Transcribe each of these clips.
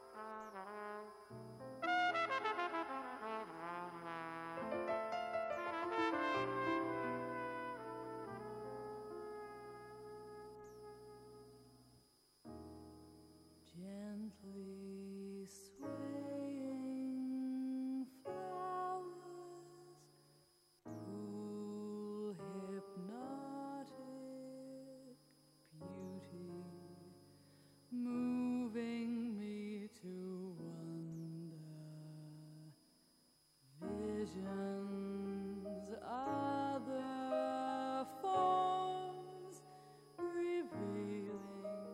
Gently swaying flowers, cool hypnotic beauty, moving me to wonder, visions other forms revealing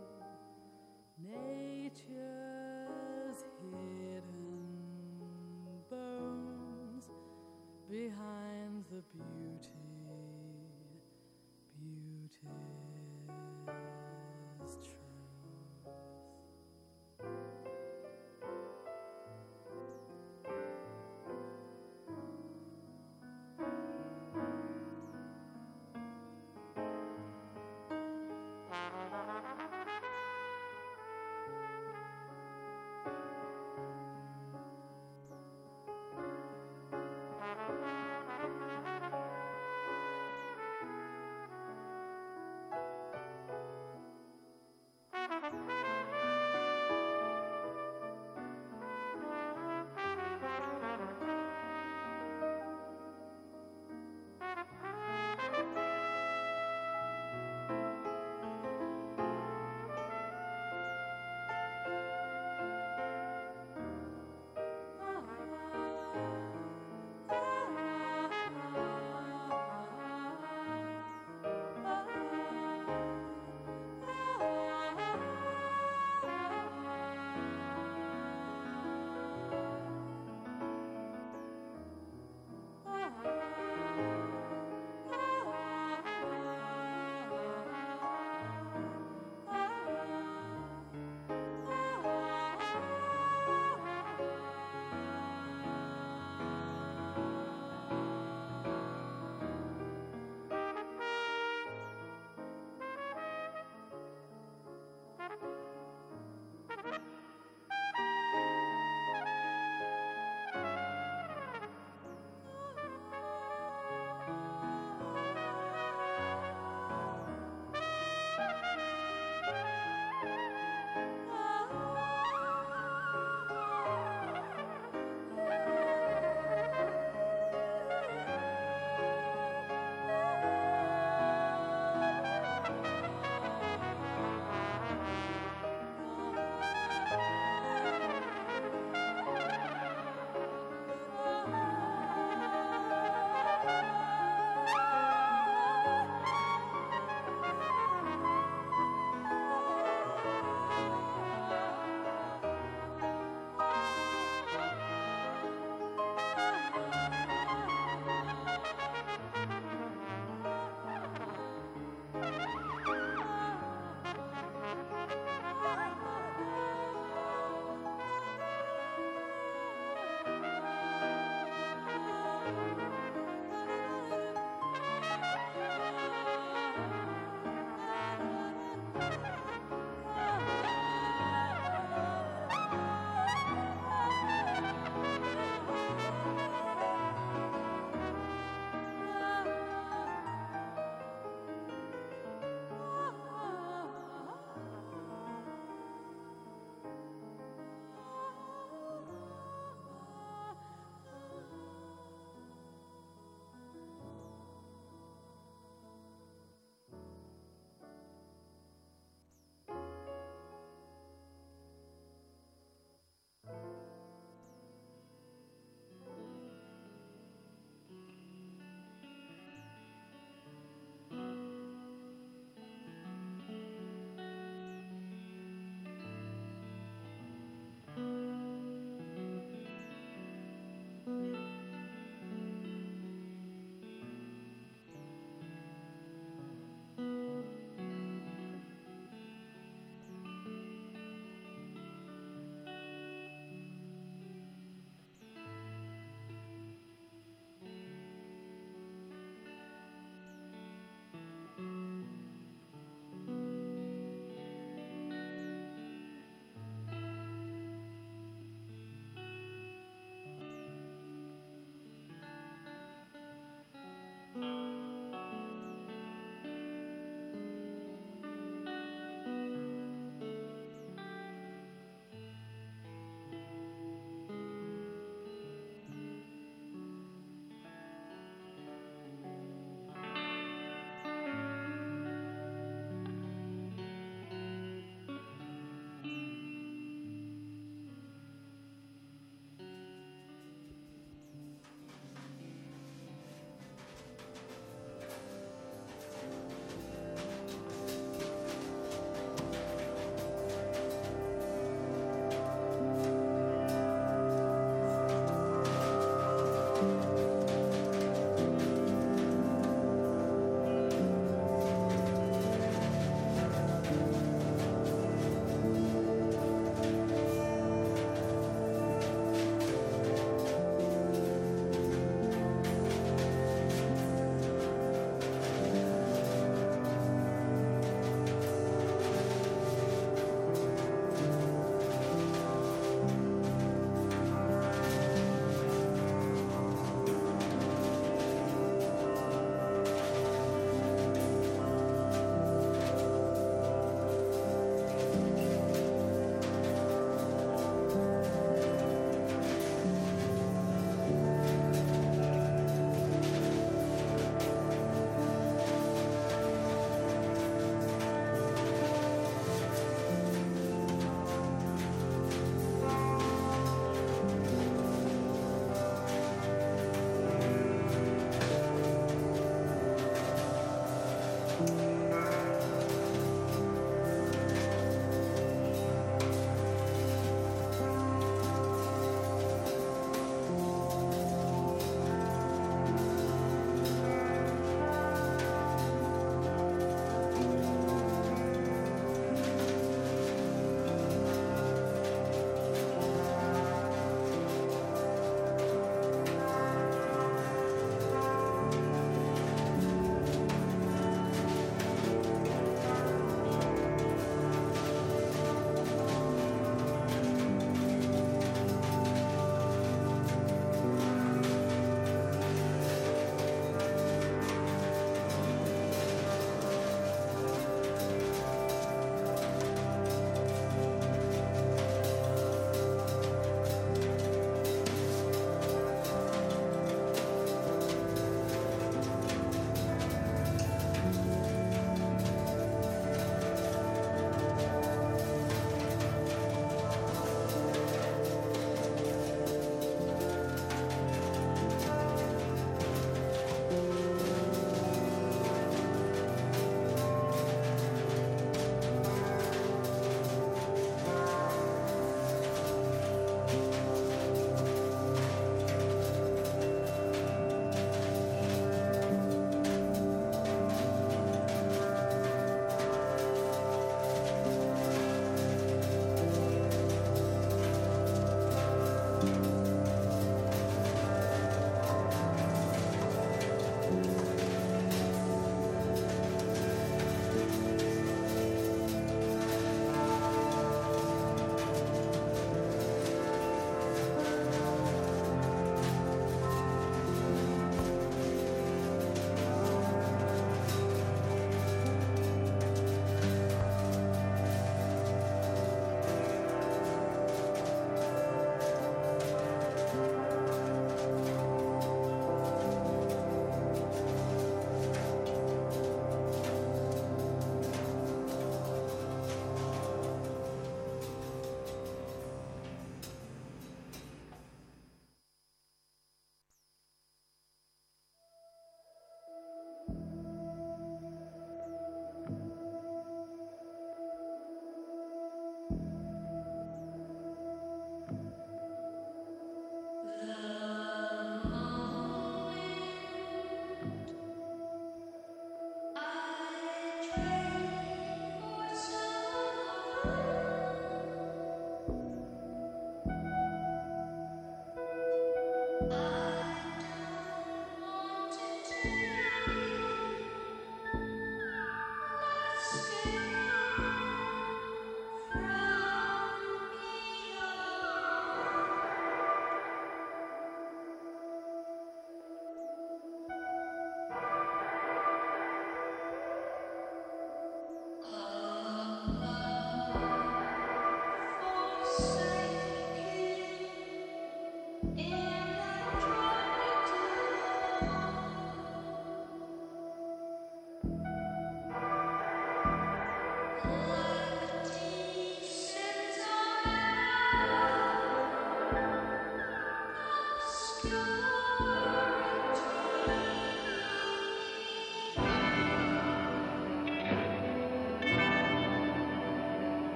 nature's hidden bones behind the beauty's truth.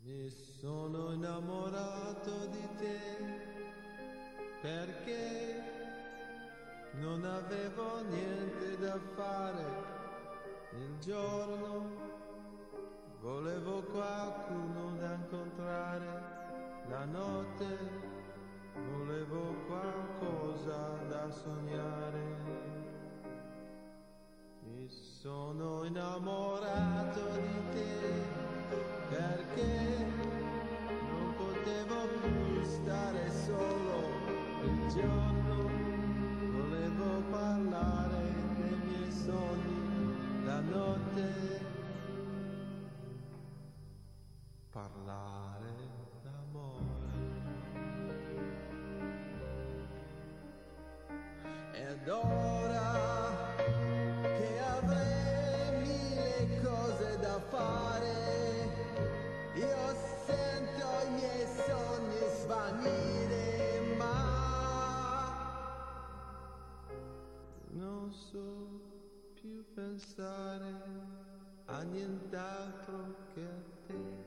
Mi sono innamorato di te perché non avevo niente da fare il giorno, volevo qualcuno da incontrare la notte, volevo qualcosa da sognare. Mi sono innamorato di te perché non potevo più stare solo il giorno, volevo parlare dei miei sogni la notte, parlare d'amore. Ed ora che avrei mille cose da fare, io sento i miei sogni svanire, ma non so più pensare a nient'altro che a te.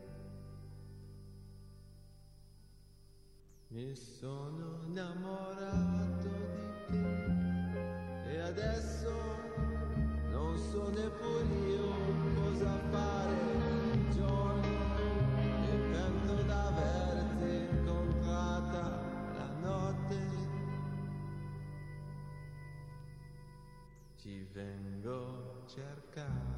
Mi sono innamorato di te e adesso non so neppure io cosa fare il giorno e pento d'averti incontrata la notte. Ti vengo a cercare.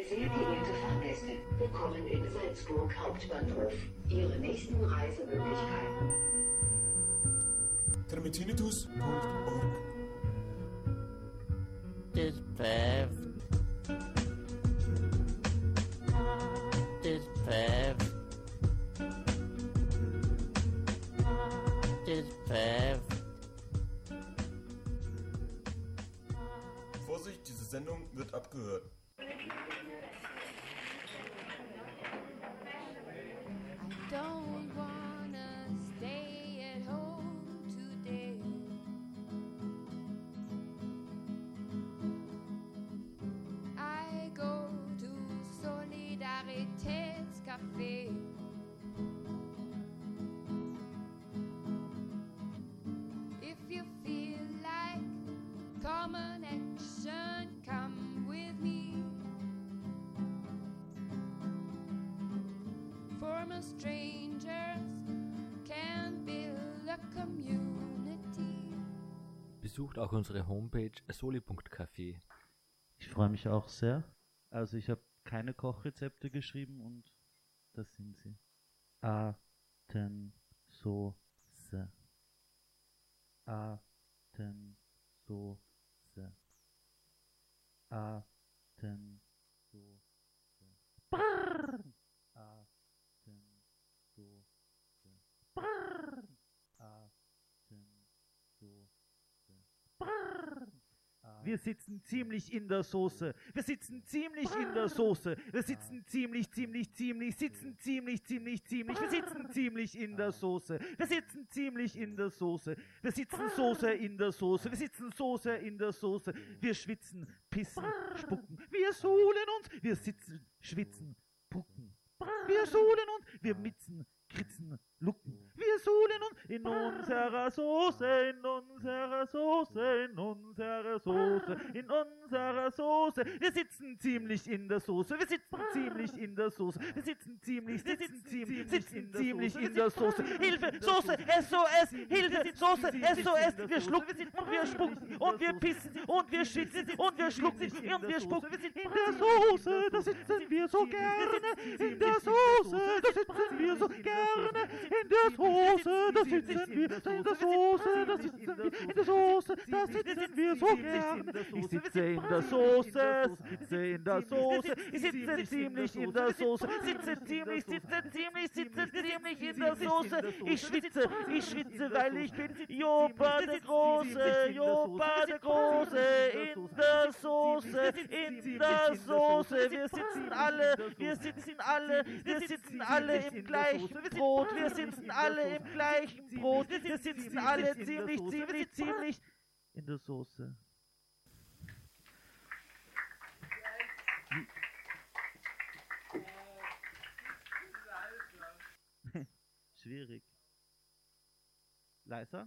Sehr geehrte Fahrgäste, willkommen in Salzburg Hauptbahnhof. Ihre nächsten Reisemöglichkeiten. Termitinitus.org Vorsicht, diese Sendung wird abgehört. I don't wanna stay at home today. I go to Solidaritätscafé. If you feel like common action, come with me. Former strangers can build a community. Besucht auch unsere Homepage soli.café. Ich freue mich auch sehr. Also ich habe keine Kochrezepte geschrieben und das sind sie. Atensoße. Atensoße. Atensoße. Brrr. Atensoße. Brrr. Atensoße. Brrr. Wir sitzen ziemlich in der Soße. Wir sitzen ziemlich in der Soße. Wir sitzen ziemlich, sitzen ziemlich. Wir sitzen ziemlich in der Soße. Wir sitzen ziemlich in der Soße. Wir sitzen Soße in der Soße. Wir sitzen Soße in der Soße. Wir schwitzen, pissen, spucken. Wir suhlen uns. Wir sitzen, schwitzen, pucken. Wir suhlen uns. Wir mitzen, kritzen, lucken. Wir suhlen uns in unserer Soße, in unserer Soße, in unserer Soße, in unserer Soße. Wir sitzen ziemlich in der Soße, wir sitzen ziemlich in der Soße, wir sitzen ziemlich in der Soße. Hilfe, Soße, SOS, Hilfe, Soße, SOS. Wir schlucken und wir spucken und wir pissen und wir schwitzen und wir schlucken und wir spucken. In der Soße, da sitzen wir so gerne. In der Soße, da sitzen wir so gerne. In der Soße, da sitzen wir. In der Soße, da sitzen wir. In der Soße, da sitzen wir so gerne. Ich sitze in der Soße, sitze in der Soße. Ich sitze ziemlich in der Soße. Sitze ziemlich in der Soße. Ich schwitze, weil ich bin Jopa der Große, Jopa der Große. In der Soße, in der Soße. Wir sitzen alle im gleichen Brot. Wir sitzen alle im gleichen Brot. Wir sitzen alle ziemlich in der Soße. Schwierig. Leiser?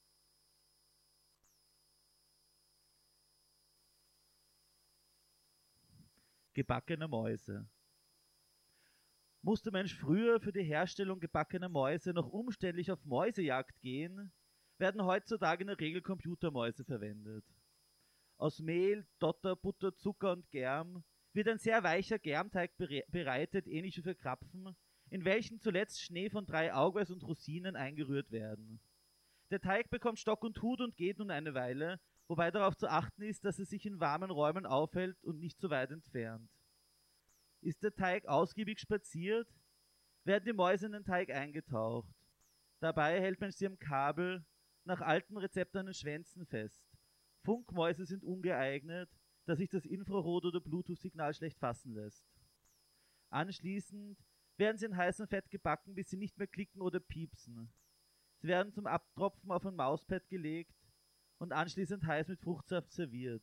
Gebackene Mäuse. Musste Mensch früher für die Herstellung gebackener Mäuse noch umständlich auf Mäusejagd gehen, werden heutzutage in der Regel Computermäuse verwendet. Aus Mehl, Dotter, Butter, Zucker und Germ wird ein sehr weicher Germteig bereitet, ähnlich wie für Krapfen, in welchen zuletzt Schnee von 3 Augeis und Rosinen eingerührt werden. Der Teig bekommt Stock und Hut und geht nun eine Weile, wobei darauf zu achten ist, dass er sich in warmen Räumen aufhält und nicht zu weit entfernt. Ist der Teig ausgiebig spaziert, werden die Mäuse in den Teig eingetaucht. Dabei hält man sie am Kabel nach alten Rezepten an den Schwänzen fest. Funkmäuse sind ungeeignet, da sich das Infrarot- oder Bluetooth-Signal schlecht fassen lässt. Anschließend werden sie in heißem Fett gebacken, bis sie nicht mehr klicken oder piepsen. Sie werden zum Abtropfen auf ein Mauspad gelegt und anschließend heiß mit Fruchtsaft serviert.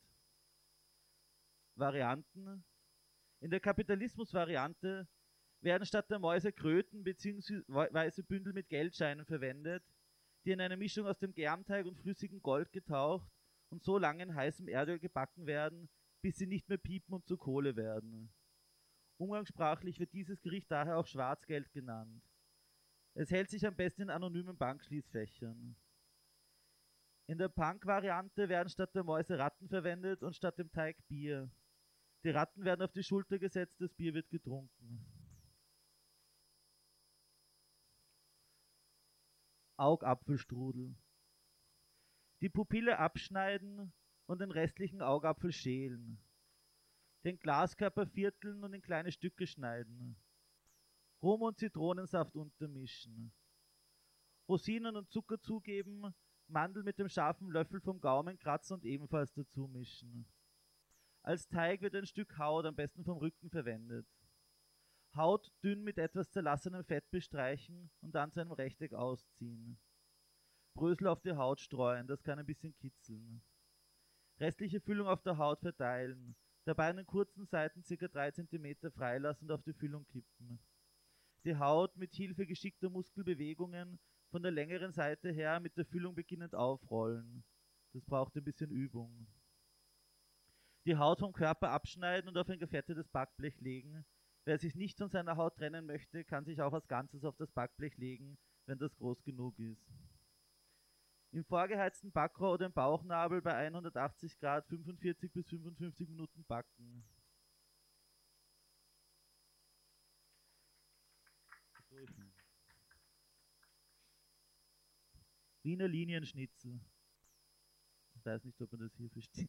Varianten: In der Kapitalismus-Variante werden statt der Mäuse Kröten bzw. Bündel mit Geldscheinen verwendet, die in einer Mischung aus dem Germteig und flüssigem Gold getaucht und so lange in heißem Erdöl gebacken werden, bis sie nicht mehr piepen und zu Kohle werden. Umgangssprachlich wird dieses Gericht daher auch Schwarzgeld genannt. Es hält sich am besten in anonymen Bankschließfächern. In der Punk-Variante werden statt der Mäuse Ratten verwendet und statt dem Teig Bier. Die Ratten werden auf die Schulter gesetzt, das Bier wird getrunken. Augapfelstrudel. Die Pupille abschneiden und den restlichen Augapfel schälen. Den Glaskörper vierteln und in kleine Stücke schneiden. Rum- und Zitronensaft untermischen. Rosinen und Zucker zugeben, Mandel mit dem scharfen Löffel vom Gaumen kratzen und ebenfalls dazu mischen. Als Teig wird ein Stück Haut, am besten vom Rücken, verwendet. Haut dünn mit etwas zerlassenem Fett bestreichen und dann zu einem Rechteck ausziehen. Brösel auf die Haut streuen, das kann ein bisschen kitzeln. Restliche Füllung auf der Haut verteilen, dabei an den kurzen Seiten ca. 3 cm freilassen und auf die Füllung kippen. Die Haut mit Hilfe geschickter Muskelbewegungen von der längeren Seite her mit der Füllung beginnend aufrollen. Das braucht ein bisschen Übung. Die Haut vom Körper abschneiden und auf ein gefettetes Backblech legen. Wer sich nicht von seiner Haut trennen möchte, kann sich auch als Ganzes auf das Backblech legen, wenn das groß genug ist. Im vorgeheizten Backrohr oder im Bauchnabel bei 180 Grad 45 bis 55 Minuten backen. Wiener Linienschnitzel. Ich weiß nicht, ob man das hier versteht.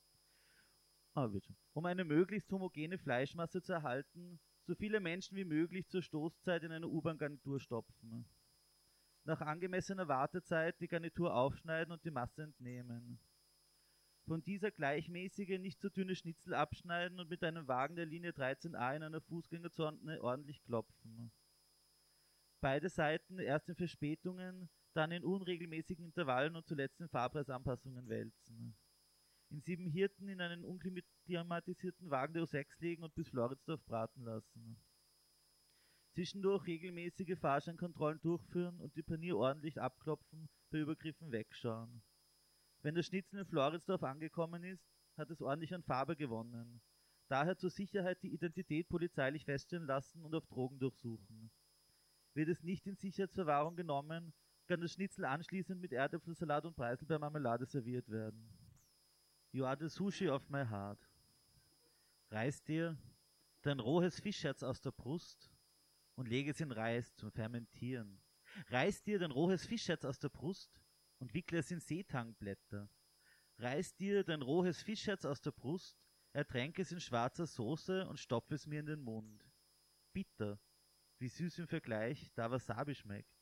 Aber wird schon. Um eine möglichst homogene Fleischmasse zu erhalten, so viele Menschen wie möglich zur Stoßzeit in eine U-Bahn-Garnitur stopfen. Nach angemessener Wartezeit die Garnitur aufschneiden und die Masse entnehmen. Von dieser gleichmäßige, nicht zu dünne Schnitzel abschneiden und mit einem Wagen der Linie 13a in einer Fußgängerzone ordentlich klopfen. Beide Seiten erst in Verspätungen, dann in unregelmäßigen Intervallen und zuletzt in Fahrpreisanpassungen wälzen. In 7 Hirten in einen unklimatisierten Wagen der U6 legen und bis Floridsdorf braten lassen. Zwischendurch regelmäßige Fahrscheinkontrollen durchführen und die Panier ordentlich abklopfen, bei Übergriffen wegschauen. Wenn das Schnitzel in Floridsdorf angekommen ist, hat es ordentlich an Farbe gewonnen. Daher zur Sicherheit die Identität polizeilich feststellen lassen und auf Drogen durchsuchen. Wird es nicht in Sicherheitsverwahrung genommen, kann das Schnitzel anschließend mit Erdäpfelsalat und Preiselbeermarmelade serviert werden. You are the sushi of my heart. Reiß dir dein rohes Fischherz aus der Brust und lege es in Reis zum Fermentieren. Reiß dir dein rohes Fischherz aus der Brust und wickle es in Seetangblätter. Reiß dir dein rohes Fischherz aus der Brust, ertränke es in schwarzer Soße und stopfe es mir in den Mund. Bitter, wie süß im Vergleich, da Wasabi schmeckt.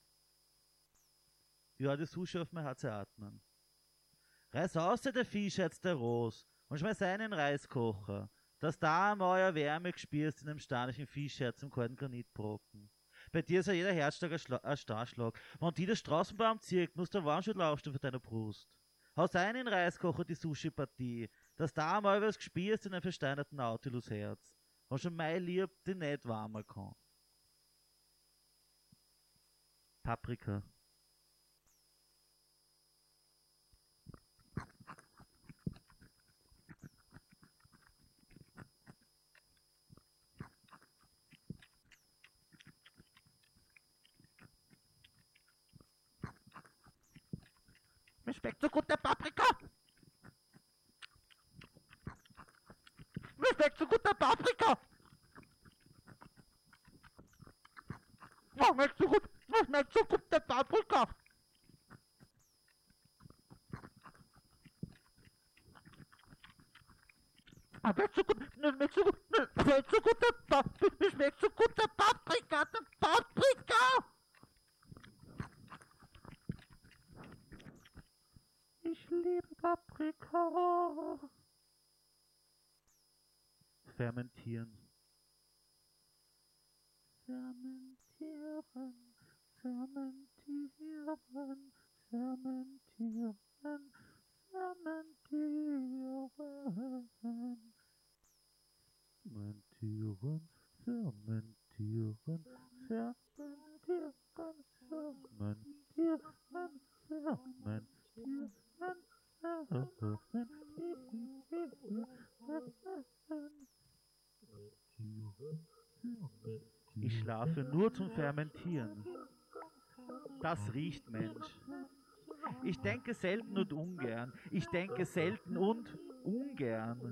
You are the sushi of my heart, atmen. Reiß aus der Fischherz der Ros und schmeiß ein in den Reiskocher, dass da einmal euer Wärme gespürst in dem starrlichen Fischherz im kalten Granitbrocken. Bei dir ist ja jeder Herzschlag ein Starschlag. Wenn die der Straßenbaum zirkt, muss der Warmschutz aufstehen für deine Brust. Haus ein in den Reiskocher die Sushi-Partie, dass da einmal was gespürst in einem versteinerten Nautilus-Herz, wo schon mein Lieb die nicht warmer kann. Paprika. Mir schmeckt so gut der Paprika. Mir schmeckt so gut der Paprika. Mir schmeckt so gut der Paprika. Mir schmeckt so gut der Paprika. Der Paprika. Ich liebe Paprika. Fermentieren. Fermentieren, fermentieren, fermentieren, fermentieren. Fermentieren, fermentieren, fermentieren, fermentieren, fermentieren. Ich schlafe nur zum Fermentieren. Das riecht Mensch. Ich denke selten und ungern. Ich denke selten und ungern.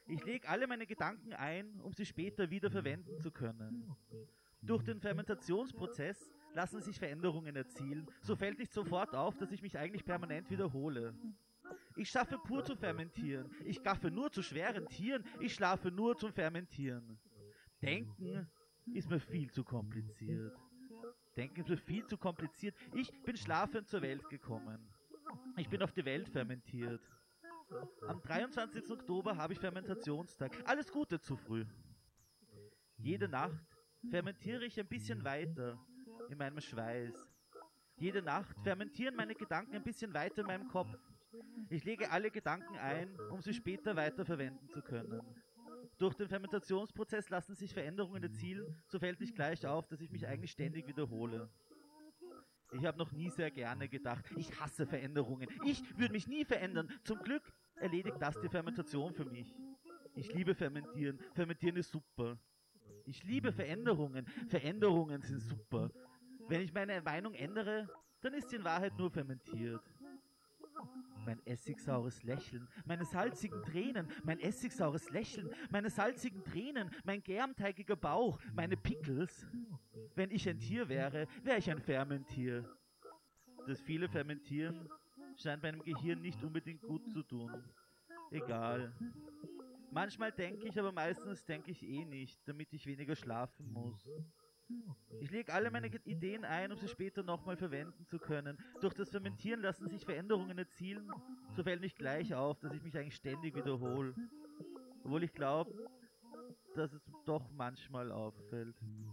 Ich lege alle meine Gedanken ein, um sie später wieder verwenden zu können. Durch den Fermentationsprozess lassen sich Veränderungen erzielen. So fällt nicht sofort auf, dass ich mich eigentlich permanent wiederhole. Ich schaffe pur zu fermentieren. Ich gaffe nur zu schweren Tieren. Ich schlafe nur zum Fermentieren. Denken ist mir viel zu kompliziert. Denken ist mir viel zu kompliziert. Ich bin schlafend zur Welt gekommen. Ich bin auf die Welt fermentiert. Am 23. Oktober habe ich Fermentationstag. Alles Gute zu früh. Jede Nacht fermentiere ich ein bisschen weiter in meinem Schweiß. Jede Nacht fermentieren meine Gedanken ein bisschen weiter in meinem Kopf. Ich lege alle Gedanken ein, um sie später weiter verwenden zu können. Durch den Fermentationsprozess lassen sich Veränderungen erzielen, so fällt nicht gleich auf, dass ich mich eigentlich ständig wiederhole. Ich habe noch nie sehr gerne gedacht, ich hasse Veränderungen. Ich würde mich nie verändern. Zum Glück erledigt das die Fermentation für mich. Ich liebe Fermentieren. Fermentieren ist super. Ich liebe Veränderungen. Veränderungen sind super. Wenn ich meine Meinung ändere, dann ist sie in Wahrheit nur fermentiert. Mein essigsaures Lächeln, meine salzigen Tränen, mein essigsaures Lächeln, meine salzigen Tränen, mein germteigiger Bauch, meine Pickles. Wenn ich ein Tier wäre, wäre ich ein Fermentier. Das viele Fermentieren scheint meinem Gehirn nicht unbedingt gut zu tun. Egal. Manchmal denke ich, aber meistens denke ich eh nicht, damit ich weniger schlafen muss. Ich lege alle meine Ideen ein, um sie später nochmal verwenden zu können. Durch das Fermentieren lassen sich Veränderungen erzielen, so fällt nicht gleich auf, dass ich mich eigentlich ständig wiederhole. Obwohl ich glaube, dass es doch manchmal auffällt.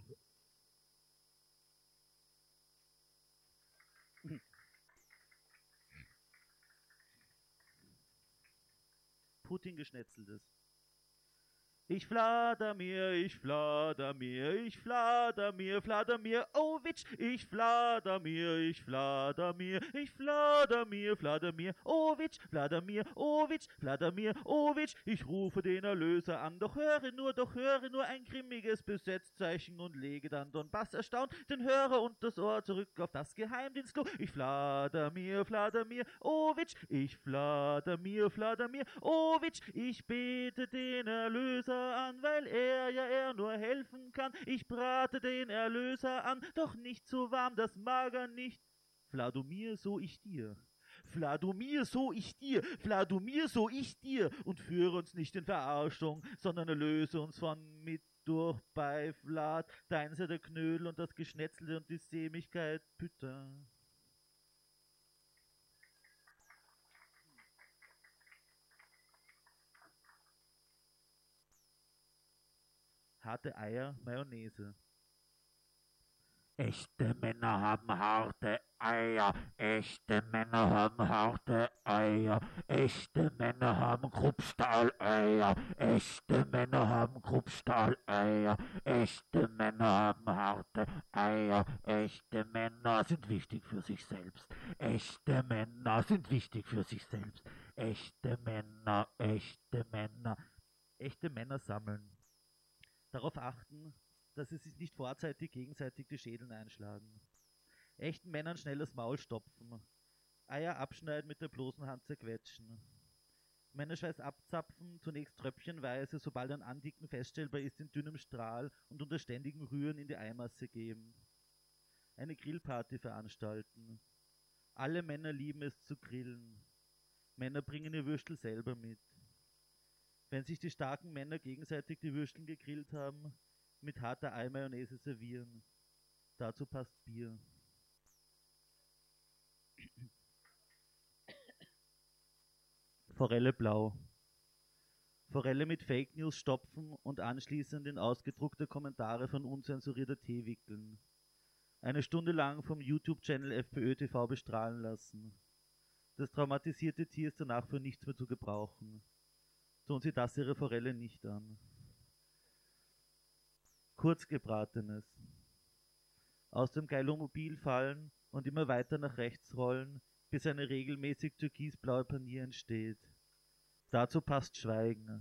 Putin-Geschnetzeltes. Ich flader mir, ich flader mir, ich flader mir, flader mir, oh Witsch, ich flader mir, ich flader mir, ich flader mir, flader mir, oh Witsch, flader mir, oh Witsch, flader mir, oh Witsch, ich rufe den Erlöser an, doch höre nur ein grimmiges Besetzzeichen und lege dann Donbass erstaunt den Hörer und das Ohr zurück auf das Geheimdienstklo. Ich flader mir, oh Witsch, ich flader mir, oh Witsch, ich bete den Erlöser an, weil er nur helfen kann. Ich brate den Erlöser an, doch nicht so warm, das Mager nicht. Wladimir, so ich dir. Wladimir, so ich dir. Wladimir, so ich dir. Und führe uns nicht in Verarschung, sondern erlöse uns von mit durch bei Vlad. Dein sei der Knödel und das Geschnetzelte und die Sämigkeit, Pütter. Harte Eier, Mayonnaise. Echte Männer haben harte Eier, echte Männer haben harte Eier, echte Männer haben Kruppstahleier, echte Männer haben Kruppstahleier, echte Männer haben harte Eier, echte Männer sind wichtig für sich selbst, echte Männer sind wichtig für sich selbst, echte Männer, echte Männer. Echte Männer sammeln. Darauf achten, dass sie sich nicht vorzeitig gegenseitig die Schädel einschlagen. Echten Männern schnell das Maul stopfen. Eier abschneiden, mit der bloßen Hand zerquetschen. Männerschweiß abzapfen, zunächst tröpfchenweise, sobald ein Andicken feststellbar ist, in dünnem Strahl und unter ständigem Rühren in die Eimasse geben. Eine Grillparty veranstalten. Alle Männer lieben es zu grillen. Männer bringen ihr Würstel selber mit. Wenn sich die starken Männer gegenseitig die Würsteln gegrillt haben, mit harter Eimayonnaise servieren. Dazu passt Bier. Forelle blau. Forelle mit Fake News stopfen und anschließend in ausgedruckte Kommentare von unzensurierter Tee wickeln. Eine Stunde lang vom YouTube-Channel FPÖ TV bestrahlen lassen. Das traumatisierte Tier ist danach für nichts mehr zu gebrauchen. Tun Sie das Ihre Forelle nicht an. Kurzgebratenes. Aus dem Geilomobil fallen und immer weiter nach rechts rollen, bis eine regelmäßig türkisblaue Panier entsteht. Dazu passt Schweigen.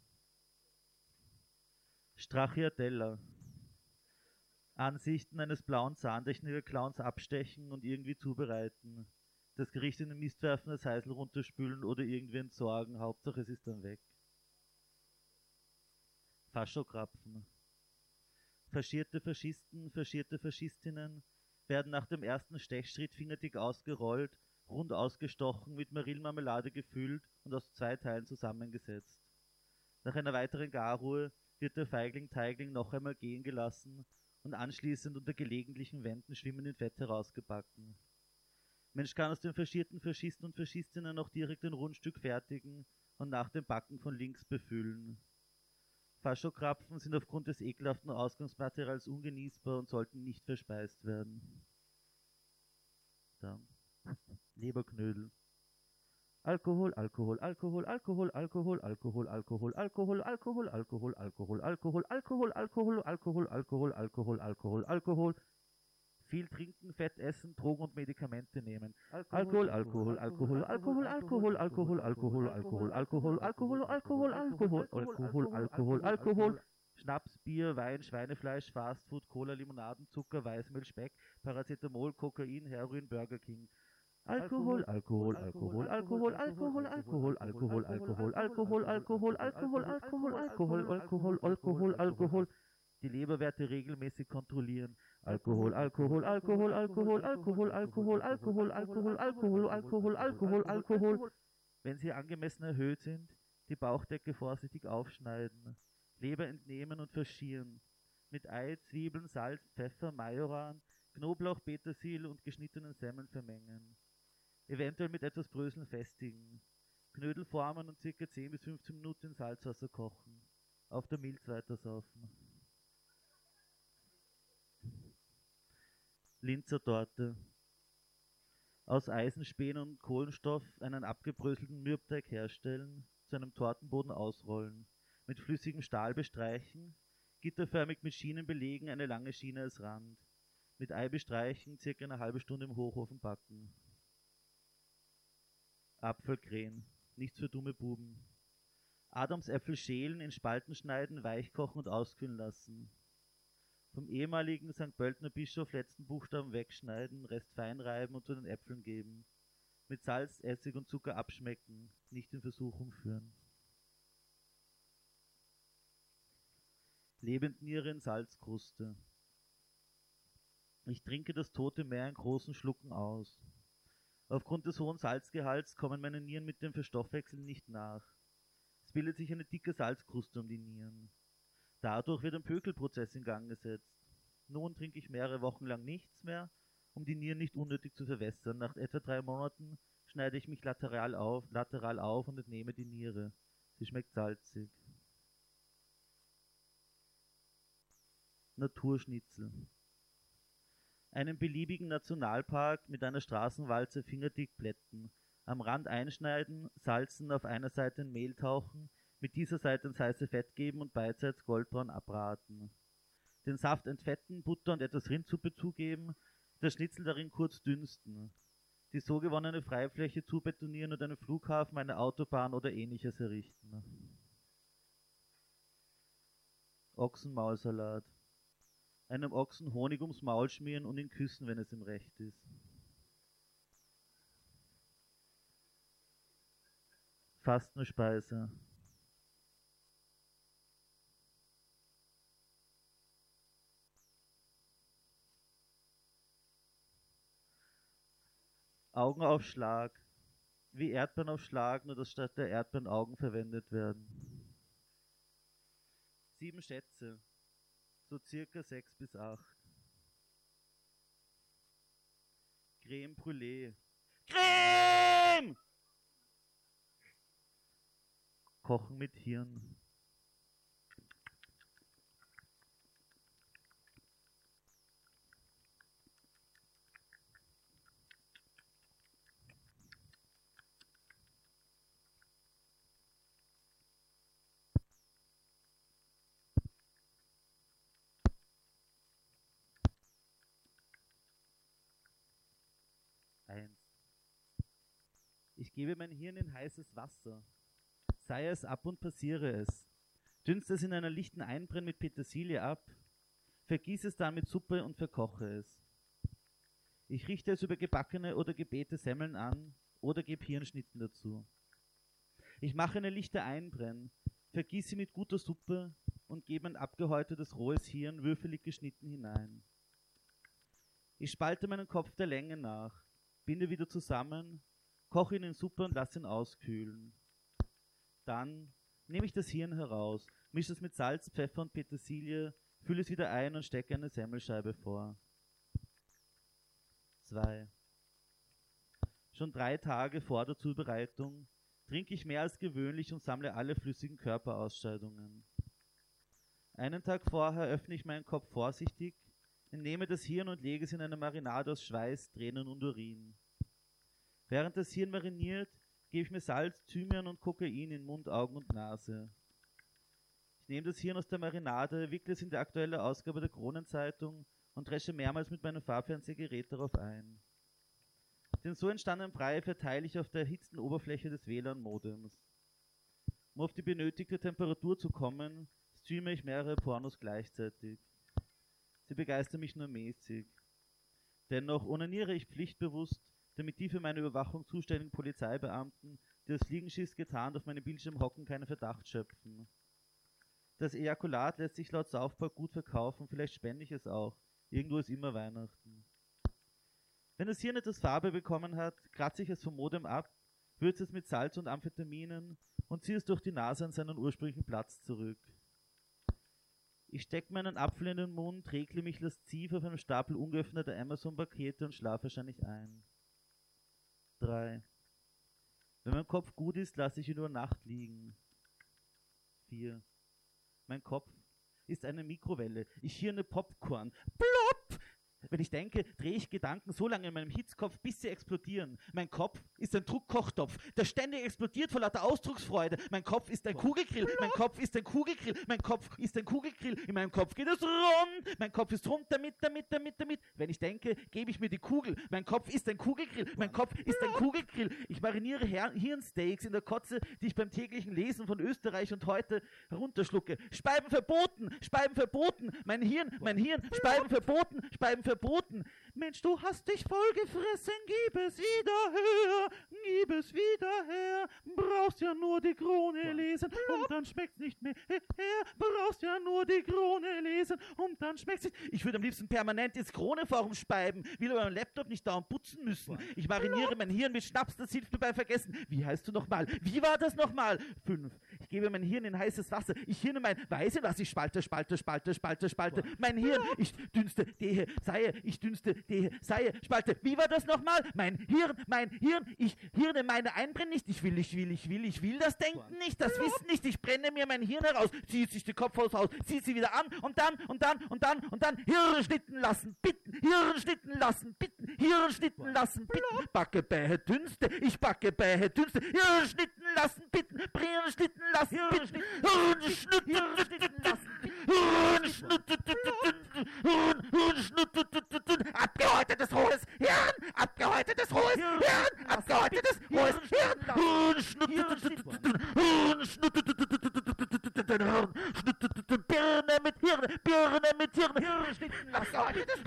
Stracciatella. Ansichten eines blauen Zahntechniker-Clowns abstechen und irgendwie zubereiten. Das Gericht in den Mist werfen, das Heißel runterspülen oder irgendwie entsorgen, Hauptsache es ist dann weg. Faschokrapfen. Faschierte Faschisten, faschierte Faschistinnen werden nach dem ersten Stechschritt fingerdick ausgerollt, rund ausgestochen, mit Marillenmarmelade gefüllt und aus 2 Teilen zusammengesetzt. Nach einer weiteren Garruhe wird der Feigling-Teigling noch einmal gehen gelassen und anschließend unter gelegentlichen Wänden schwimmend in Fett herausgebacken. Mensch kann aus den faschierten Faschisten und Faschistinnen noch direkt ein Rundstück fertigen und nach dem Backen von links befüllen. Faschokrapfen sind aufgrund des ekelhaften Ausgangsmaterials ungenießbar und sollten nicht verspeist werden. Dann Leberknödel. Alkohol, Alkohol, Alkohol, Alkohol, Alkohol, Alkohol, Alkohol, Alkohol, Alkohol, Alkohol, Alkohol, Alkohol, Alkohol, Alkohol, Alkohol, Alkohol, Alkohol, Alkohol, Alkohol. Viel trinken, Fett essen, Drogen und Medikamente nehmen. Alkohol, Alkohol, Alkohol, Alkohol, Alkohol, Alkohol, Alkohol, Alkohol, Alkohol, Alkohol, Alkohol, Alkohol, Alkohol, Alkohol, Alkohol. Schnaps, Bier, Wein, Schweinefleisch, Fastfood, Cola, Limonaden, Zucker, Weißmehl, Speck, Paracetamol, Kokain, Heroin, Burger King. Alkohol, Alkohol, Alkohol, Alkohol, Alkohol, Alkohol, Alkohol, Alkohol, Alkohol, Alkohol, Alkohol, Alkohol, Alkohol, Alkohol, Alkohol, Alkohol. Die Leberwerte regelmäßig kontrollieren. Alkohol, Alkohol, Alkohol, Alkohol, Alkohol, Alkohol, Alkohol, Alkohol, Alkohol, Alkohol, Alkohol, Alkohol. Wenn sie angemessen erhöht sind, die Bauchdecke vorsichtig aufschneiden, Leber entnehmen und faschieren. Mit Ei, Zwiebeln, Salz, Pfeffer, Majoran, Knoblauch, Petersil und geschnittenen Semmeln vermengen. Eventuell mit etwas Bröseln festigen. Knödel formen und ca. 10 bis 15 Minuten in Salzwasser kochen. Auf der Milz weitersaufen. Linzer Torte. Aus Eisenspänen und Kohlenstoff einen abgebröselten Mürbteig herstellen, zu einem Tortenboden ausrollen, mit flüssigem Stahl bestreichen, gitterförmig mit Schienen belegen, eine lange Schiene als Rand, mit Ei bestreichen, circa eine halbe Stunde im Hochofen backen. Apfelcreme, nichts für dumme Buben. Adamsäpfel schälen, in Spalten schneiden, weich kochen und auskühlen lassen. Vom ehemaligen St. Pöltener Bischof letzten Buchstaben wegschneiden, Rest fein reiben und zu den Äpfeln geben. Mit Salz, Essig und Zucker abschmecken, nicht in Versuchung führen. Lebendniere in Salzkruste. Ich trinke das tote Meer in großen Schlucken aus. Aufgrund des hohen Salzgehalts kommen meine Nieren mit dem Verstoffwechseln nicht nach. Es bildet sich eine dicke Salzkruste um die Nieren. Dadurch wird ein Pökelprozess in Gang gesetzt. Nun trinke ich mehrere Wochen lang nichts mehr, um die Nieren nicht unnötig zu verwässern. Nach etwa 3 Monaten schneide ich mich lateral auf und entnehme die Niere. Sie schmeckt salzig. Naturschnitzel. Einen beliebigen Nationalpark mit einer Straßenwalze fingerdick plätten, am Rand einschneiden, salzen, auf einer Seite in Mehl tauchen, mit dieser Seite ins heiße Fett geben und beidseits goldbraun abraten. Den Saft entfetten, Butter und etwas Rindsuppe zugeben, das Schnitzel darin kurz dünsten. Die so gewonnene Freifläche zubetonieren und einen Flughafen, eine Autobahn oder ähnliches errichten. Ochsenmaulsalat. Einem Ochsen Honig ums Maul schmieren und ihn küssen, wenn es ihm recht ist. Fastenspeise. Augenaufschlag. Wie Erdbeerenaufschlag, nur dass statt der Erdbeeren Augen verwendet werden. 7 Schätze. So circa 6 bis 8. Creme Brûlée. Creme! Kochen mit Hirn. Ich gebe mein Hirn in heißes Wasser. Sei es ab und passiere es. Dünste es in einer lichten Einbrenn mit Petersilie ab. Vergieß es dann mit Suppe und verkoche es. Ich richte es über gebackene oder gebähte Semmeln an oder gebe Hirnschnitten dazu. Ich mache eine lichte Einbrenn, vergieße sie mit guter Suppe, und gebe ein abgehäutetes rohes Hirn würfelig geschnitten hinein. Ich spalte meinen Kopf der Länge nach, binde wieder zusammen, koche ihn in Suppe und lasse ihn auskühlen. Dann nehme ich das Hirn heraus, mische es mit Salz, Pfeffer und Petersilie, fülle es wieder ein und stecke eine Semmelscheibe vor. 2. Schon 3 Tage vor der Zubereitung trinke ich mehr als gewöhnlich und sammle alle flüssigen Körperausscheidungen. Einen Tag vorher öffne ich meinen Kopf vorsichtig, entnehme das Hirn und lege es in eine Marinade aus Schweiß, Tränen und Urin. Während das Hirn mariniert, gebe ich mir Salz, Thymian und Kokain in Mund, Augen und Nase. Ich nehme das Hirn aus der Marinade, wickle es in die aktuelle Ausgabe der Kronenzeitung und dresche mehrmals mit meinem Farbfernsehgerät darauf ein. Den so entstandenen Brei verteile ich auf der erhitzten Oberfläche des WLAN-Modems. Um auf die benötigte Temperatur zu kommen, streame ich mehrere Pornos gleichzeitig. Sie begeistern mich nur mäßig. Dennoch onaniere ich pflichtbewusst, damit die für meine Überwachung zuständigen Polizeibeamten, die das Fliegenschiss getarnt auf meinem Bildschirm hocken, keinen Verdacht schöpfen. Das Ejakulat lässt sich laut South Park gut verkaufen, vielleicht spende ich es auch. Irgendwo ist immer Weihnachten. Wenn das Hirn etwas Farbe bekommen hat, kratze ich es vom Modem ab, würze es mit Salz und Amphetaminen und ziehe es durch die Nase an seinen ursprünglichen Platz zurück. Ich stecke meinen Apfel in den Mund, regle mich lasziv auf einem Stapel ungeöffneter Amazon-Pakete und schlafe wahrscheinlich ein. 3. Wenn mein Kopf gut ist, lasse ich ihn über Nacht liegen. 4. Mein Kopf ist eine Mikrowelle. Ich hirne Popcorn. Plopp! Wenn ich denke, drehe ich Gedanken so lange in meinem Hitzkopf, bis sie explodieren. Mein Kopf ist ein Druckkochtopf, der ständig explodiert vor lauter Ausdrucksfreude. Mein Kopf ist ein Kugelgrill, mein Kopf ist ein Kugelgrill, mein Kopf ist ein Kugelgrill. In meinem Kopf geht es rund, mein Kopf ist rund, damit. Wenn ich denke, gebe ich mir die Kugel. Mein Kopf ist ein Kugelgrill, mein Kopf ist ein Kugelgrill. Ich mariniere Hirnsteaks in der Kotze, die ich beim täglichen Lesen von Österreich und heute herunterschlucke. Speiben verboten, mein Hirn, Speiben verboten. Mensch, du hast dich vollgefressen, gib es wieder her, brauchst ja nur die Krone lesen und dann schmeckt's nicht mehr brauchst ja nur die Krone lesen und dann schmeckt's nicht. Ich würde am liebsten permanent ins Kroneforum speiben, will aber meinen Laptop nicht dauernd putzen müssen. Ich mariniere mein Hirn mit Schnaps, das hilft mir beim Vergessen. Wie heißt du nochmal? Wie war das nochmal? 5. Ich gebe mein Hirn in heißes Wasser, ich hirne mein Weiße, was ich spalte. Mein Hirn, ich dünste, dehe, seie, ich dünste, dehe, seie, spalte. Wie war das nochmal? Mein Hirn, ich hirne meine Einbrennen nicht. Ich will das Denken nicht, das Wissen nicht. Ich brenne mir mein Hirn heraus, zieht sich die Kopfhaut aus, zieht sie wieder an und dann Hirn schnitten lassen, bitten, Hirn schnitten lassen, bitten, backe Bähe Dünste, ich backe Bähe Dünste, Hirn schnitten lassen, bitten, Hirn schnitten lassen, bitten, Hirn schnitten lassen, abgehäutetes hohes Hirn, abgehäutetes hohes Hirn, abgehäutetes hohes Hirn, Birne mit Hirn, abgehäutetes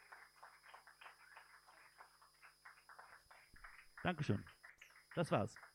Dankeschön. Das war's.